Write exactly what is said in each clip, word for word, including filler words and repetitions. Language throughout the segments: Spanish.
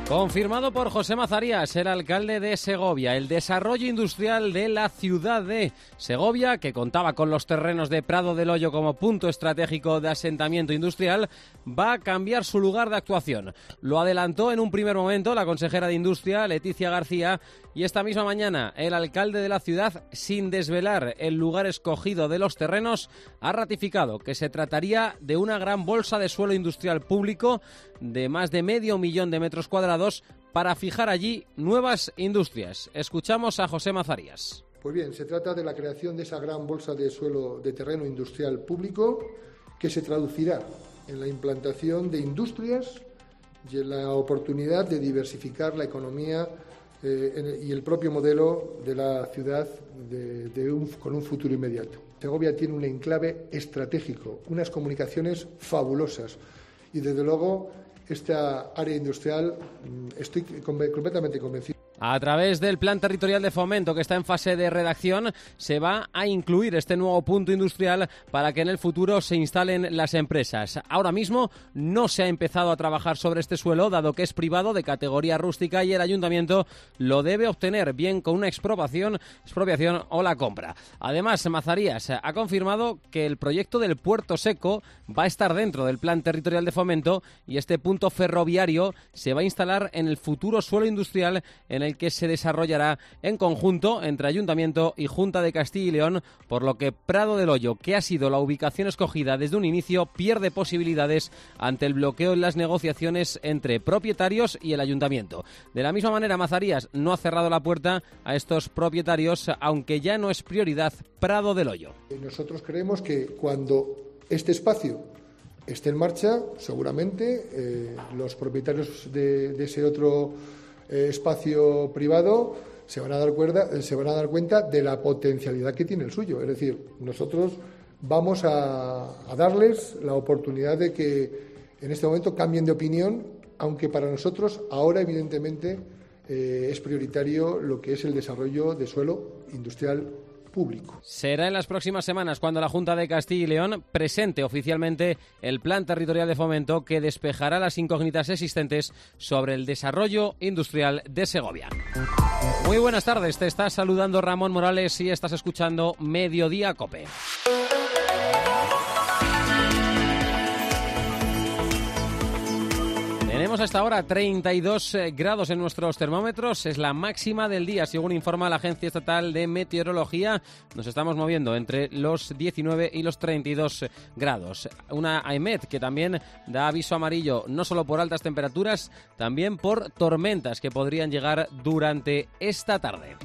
Confirmado por José Mazarías, el alcalde de Segovia, el desarrollo industrial de la ciudad de Segovia, que contaba con los terrenos de Prado del Hoyo como punto estratégico de asentamiento industrial, va a cambiar su lugar de actuación. Lo adelantó en un primer momento la consejera de Industria, Leticia García, y esta misma mañana el alcalde de la ciudad, sin desvelar el lugar escogido de los terrenos, ha ratificado que se trataría de una gran bolsa de suelo industrial público de más de medio millón de metros cuadrados para fijar allí nuevas industrias. Escuchamos a José Mazarías. Pues bien, se trata de la creación de esa gran bolsa de suelo de terreno industrial público que se traducirá en la implantación de industrias y en la oportunidad de diversificar la economía eh, y el propio modelo de la ciudad de, de un, con un futuro inmediato. Segovia tiene un enclave estratégico, unas comunicaciones fabulosas y desde luego esta área industrial estoy completamente convencido. A través del Plan Territorial de Fomento, que está en fase de redacción, se va a incluir este nuevo punto industrial para que en el futuro se instalen las empresas. Ahora mismo no se ha empezado a trabajar sobre este suelo, dado que es privado de categoría rústica y el ayuntamiento lo debe obtener bien con una expropiación, expropiación o la compra. Además, Mazarías ha confirmado que el proyecto del Puerto Seco va a estar dentro del Plan Territorial de Fomento y este punto ferroviario se va a instalar en el futuro suelo industrial en el que se desarrollará en conjunto entre Ayuntamiento y Junta de Castilla y León, por lo que Prado del Hoyo, que ha sido la ubicación escogida desde un inicio, pierde posibilidades ante el bloqueo en las negociaciones entre propietarios y el Ayuntamiento. De la misma manera, Mazarías no ha cerrado la puerta a estos propietarios, aunque ya no es prioridad Prado del Hoyo. Nosotros creemos que cuando este espacio esté en marcha, seguramente eh, los propietarios de, de ese otro eh, espacio privado se van a dar cuenta, se van a dar cuenta de la potencialidad que tiene el suyo. Es decir, nosotros vamos a, a darles la oportunidad de que en este momento cambien de opinión, aunque para nosotros ahora evidentemente eh, es prioritario lo que es el desarrollo de suelo industrial público. Será en las próximas semanas cuando la Junta de Castilla y León presente oficialmente el Plan Territorial de Fomento que despejará las incógnitas existentes sobre el desarrollo industrial de Segovia. Muy buenas tardes, te está saludando Ramón Morales y estás escuchando Mediodía COPE. Tenemos hasta ahora treinta y dos grados en nuestros termómetros, es la máxima del día, según informa la Agencia Estatal de Meteorología. Nos estamos moviendo entre los diecinueve y los treinta y dos grados. Una AEMET que también da aviso amarillo, no solo por altas temperaturas, también por tormentas que podrían llegar durante esta tarde.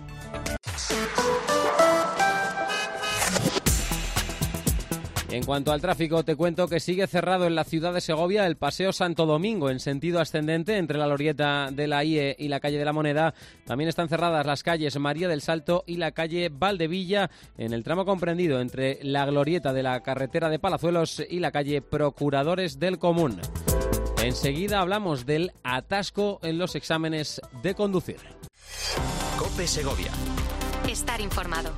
En cuanto al tráfico, te cuento que sigue cerrado en la ciudad de Segovia el Paseo Santo Domingo en sentido ascendente entre la glorieta de la I E y la calle de la Moneda. También están cerradas las calles María del Salto y la calle Valdevilla en el tramo comprendido entre la glorieta de la carretera de Palazuelos y la calle Procuradores del Común. Enseguida hablamos del atasco en los exámenes de conducir. COPE Segovia. Estar informado.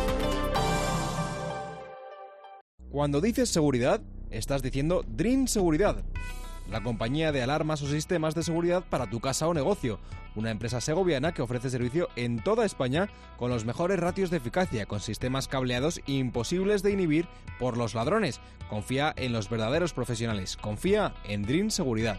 Cuando dices seguridad, estás diciendo Dream Seguridad, la compañía de alarmas o sistemas de seguridad para tu casa o negocio, una empresa segoviana que ofrece servicio en toda España con los mejores ratios de eficacia, con sistemas cableados imposibles de inhibir por los ladrones. Confía en los verdaderos profesionales, confía en Dream Seguridad.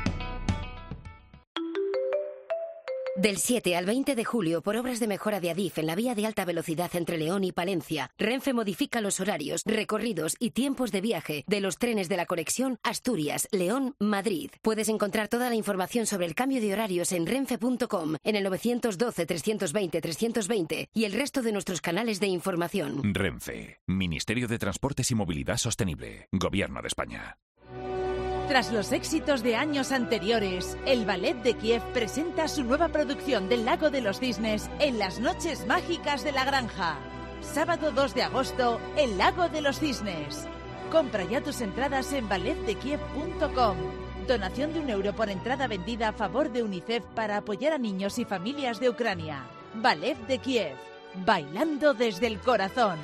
Del siete al veinte de julio, por obras de mejora de Adif en la vía de alta velocidad entre León y Palencia, Renfe modifica los horarios, recorridos y tiempos de viaje de los trenes de la conexión Asturias-León-Madrid. Puedes encontrar toda la información sobre el cambio de horarios en renfe punto com, en el nueve uno dos, tres dos cero, tres dos cero y el resto de nuestros canales de información. Renfe, Ministerio de Transportes y Movilidad Sostenible, Gobierno de España. Tras los éxitos de años anteriores, el Ballet de Kiev presenta su nueva producción del Lago de los Cisnes en las Noches Mágicas de la Granja. Sábado dos de agosto, el Lago de los Cisnes. Compra ya tus entradas en ballet de kiev punto com. Donación de un euro por entrada vendida a favor de UNICEF para apoyar a niños y familias de Ucrania. Ballet de Kiev. Bailando desde el corazón.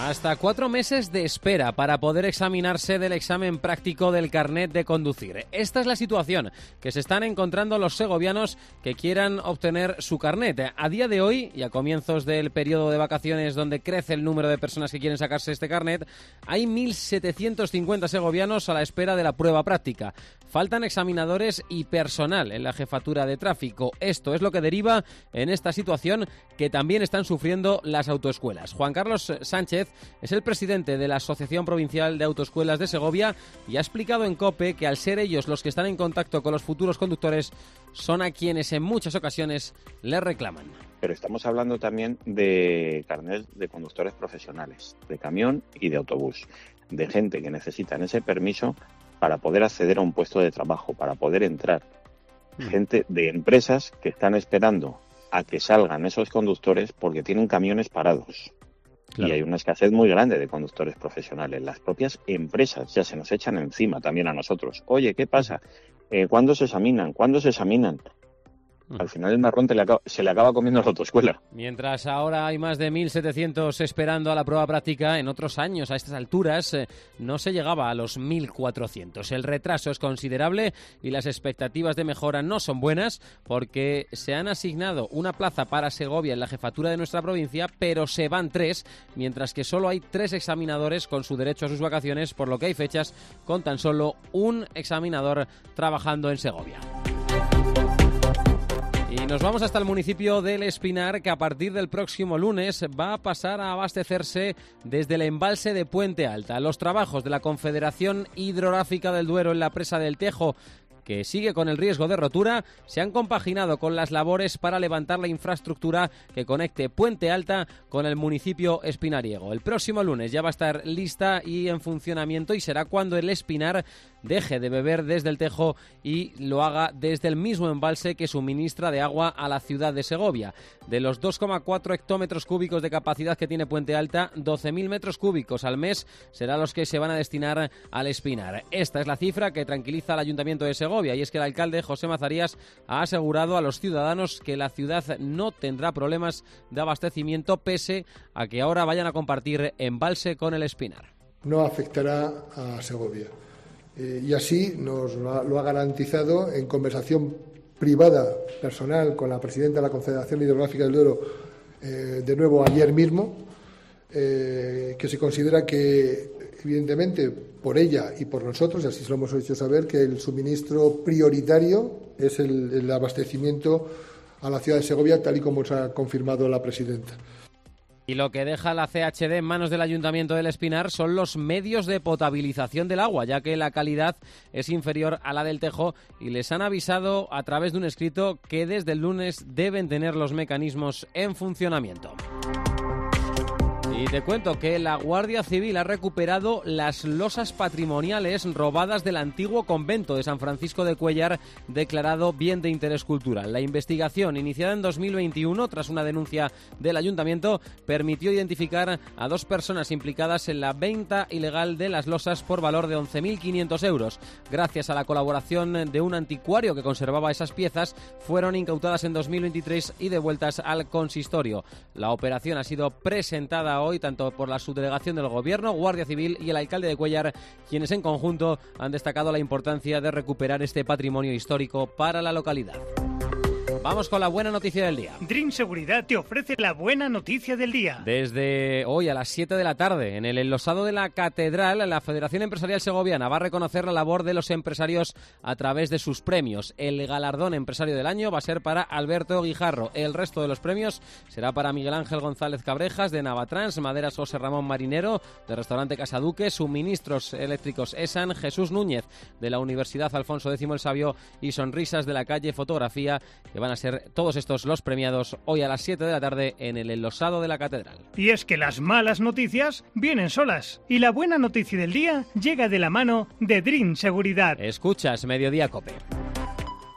Hasta cuatro meses de espera para poder examinarse del examen práctico del carnet de conducir. Esta es la situación que se están encontrando los segovianos que quieran obtener su carnet. A día de hoy, y a comienzos del periodo de vacaciones donde crece el número de personas que quieren sacarse este carnet, hay mil setecientos cincuenta segovianos a la espera de la prueba práctica. Faltan examinadores y personal en la jefatura de tráfico. Esto es lo que deriva en esta situación que también están sufriendo las autoescuelas. Juan Carlos Sánchez es el presidente de la Asociación Provincial de Autoescuelas de Segovia y ha explicado en COPE que al ser ellos los que están en contacto con los futuros conductores, son a quienes en muchas ocasiones les reclaman. Pero estamos hablando también de carnets de conductores profesionales, de camión y de autobús, de gente que necesitan ese permiso para poder acceder a un puesto de trabajo, para poder entrar. Gente de empresas que están esperando a que salgan esos conductores porque tienen camiones parados. Claro. Y hay una escasez muy grande de conductores profesionales. Las propias empresas ya se nos echan encima también a nosotros. Oye, ¿qué pasa? Eh, ¿Cuándo se examinan? ¿Cuándo se examinan? Al final el marrón te le acaba, se le acaba comiendo la autoescuela. Mientras ahora hay más de mil setecientos esperando a la prueba práctica, en otros años, a estas alturas, eh, no se llegaba a los mil cuatrocientos. El retraso es considerable y las expectativas de mejora no son buenas porque se han asignado una plaza para Segovia en la jefatura de nuestra provincia, pero se van tres, mientras que solo hay tres examinadores con su derecho a sus vacaciones, por lo que hay fechas con tan solo un examinador trabajando en Segovia. Y nos vamos hasta el municipio del Espinar, que a partir del próximo lunes va a pasar a abastecerse desde el embalse de Puente Alta. Los trabajos de la Confederación Hidrográfica del Duero en la presa del Tejo, que sigue con el riesgo de rotura, se han compaginado con las labores para levantar la infraestructura que conecte Puente Alta con el municipio espinariego. El próximo lunes ya va a estar lista y en funcionamiento y será cuando el Espinar deje de beber desde el Tejo y lo haga desde el mismo embalse que suministra de agua a la ciudad de Segovia. De los dos coma cuatro hectómetros cúbicos de capacidad que tiene Puente Alta, doce mil metros cúbicos al mes serán los que se van a destinar al Espinar. Esta es la cifra que tranquiliza al Ayuntamiento de Segovia, y es que el alcalde José Mazarías ha asegurado a los ciudadanos que la ciudad no tendrá problemas de abastecimiento pese a que ahora vayan a compartir embalse con el Espinar. No afectará a Segovia. Eh, y así nos lo ha, lo ha garantizado en conversación privada, personal, con la presidenta de la Confederación Hidrográfica del Duero, eh, de nuevo ayer mismo, eh, que se considera que, evidentemente, por ella y por nosotros, y así se lo hemos hecho saber, que el suministro prioritario es el, el abastecimiento a la ciudad de Segovia, tal y como se ha confirmado la presidenta. Y lo que deja la C H D en manos del Ayuntamiento del Espinar son los medios de potabilización del agua, ya que la calidad es inferior a la del Tejo, y les han avisado a través de un escrito que desde el lunes deben tener los mecanismos en funcionamiento. Y te cuento que la Guardia Civil ha recuperado las losas patrimoniales robadas del antiguo convento de San Francisco de Cuéllar, declarado bien de interés cultural. La investigación, iniciada en dos mil veintiuno tras una denuncia del ayuntamiento, permitió identificar a dos personas implicadas en la venta ilegal de las losas por valor de once mil quinientos euros. Gracias a la colaboración de un anticuario que conservaba esas piezas, fueron incautadas en dos mil veintitrés y devueltas al consistorio. La operación ha sido presentada hoy tanto por la subdelegación del Gobierno, Guardia Civil y el alcalde de Cuéllar, quienes en conjunto han destacado la importancia de recuperar este patrimonio histórico para la localidad. Vamos con la buena noticia del día. Dream Seguridad te ofrece la buena noticia del día. Desde hoy a las siete de la tarde, en el enlosado de la Catedral, la Federación Empresarial Segoviana va a reconocer la labor de los empresarios a través de sus premios. El galardón empresario del año va a ser para Alberto Guijarro. El resto de los premios será para Miguel Ángel González Cabrejas, de Navatrans, Maderas José Ramón Marinero, de Restaurante Casaduque, Suministros Eléctricos ESAN, Jesús Núñez, de la Universidad Alfonso X el Sabio, y Sonrisas de la Calle Fotografía, que van a ser todos estos los premiados hoy a las siete de la tarde en el enlosado de la Catedral. Y es que las malas noticias vienen solas y la buena noticia del día llega de la mano de Dream Seguridad. Escuchas Mediodía COPE.